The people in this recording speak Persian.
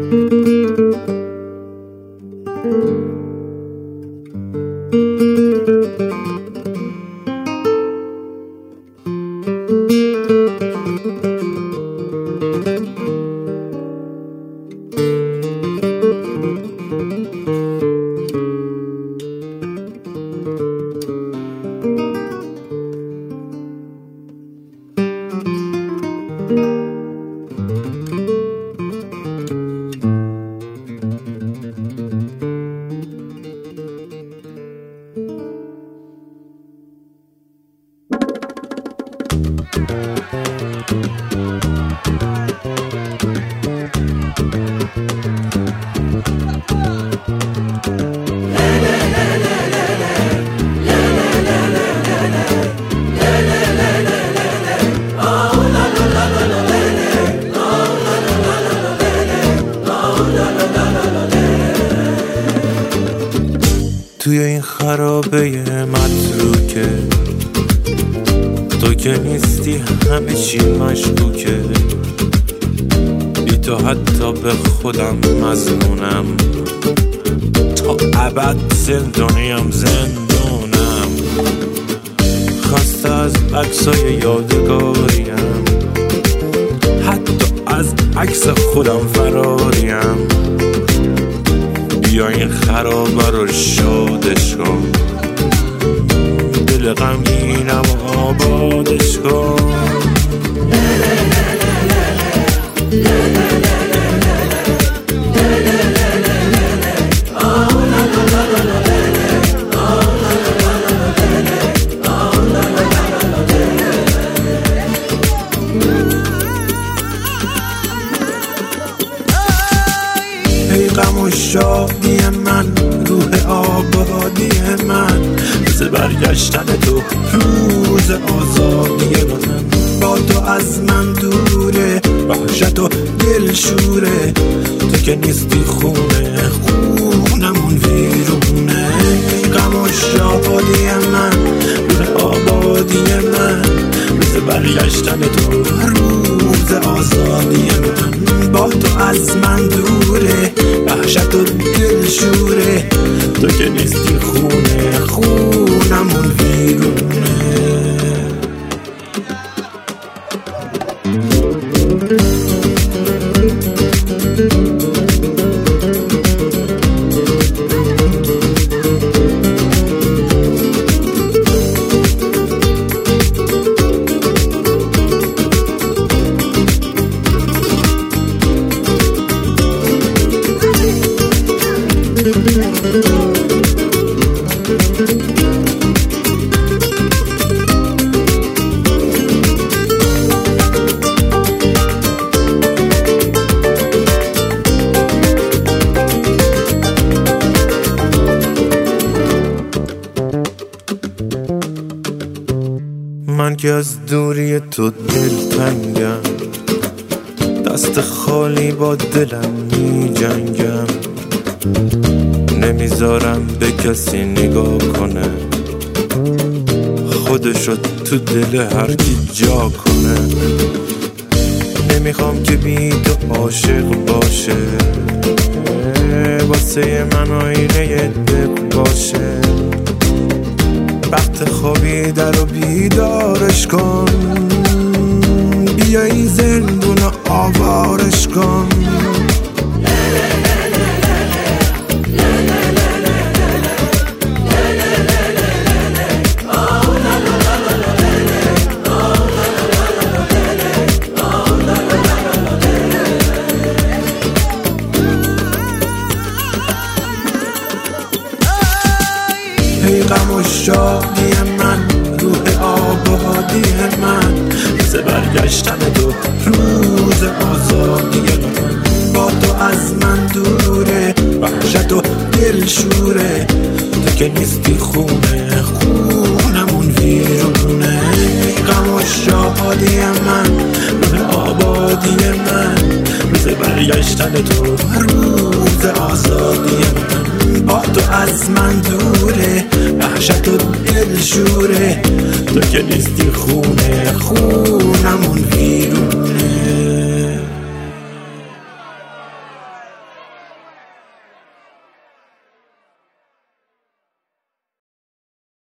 توی این خرابه متروکه تو که نیستی همه چی مشکوکه، بی تو حتی به خودم مظنونم، تا ابد زندانیم زندونم، خسته از عکسای یادگاریم، حتی از عکس خودم فراریم. بیا این خرابه رو شادش کن، دل غمگینم آبادش کن. غم و شادی من، روح آبادی من، روز برگشتن تو، روز آزادی من. با تو از من دوره، وحشت و دل شوره، تو که نیستی خونه، خونمون ویرونه. غم و شادی من، روح آبادی من، روز برگشتن تو، روز آزادی من. با تو از من دوره، وحشت و دل شوره، تو که نیستی خونه، خونمون ویرونه. من که از دوری تو دلتنگم، دست خالی با دلم می جنگم، نمیذارم به کسی نگاه کنه، خودشو تو دل هر کی جا کنه. نمیخوام که بی تو عاشق باشه، واسه من آینه دق باشه. وقت خوابیده رو بیدارش کن، بیا این زندون رو آوارش کن. ای غم و شادی من، روح آبادی من، روز برگشتن تو، روز آزادی من. با تو از من دوره، وحشت و دل شوره، تو که نیستی خونه، خونمون ویرونه. ای غم و شادی من، روح آبادی من، روز برگشتن تو، روز آزادی من. با تو از من دوره، وحشت و دل شوره، تو که نیستی خونه، خونمون ویرونه.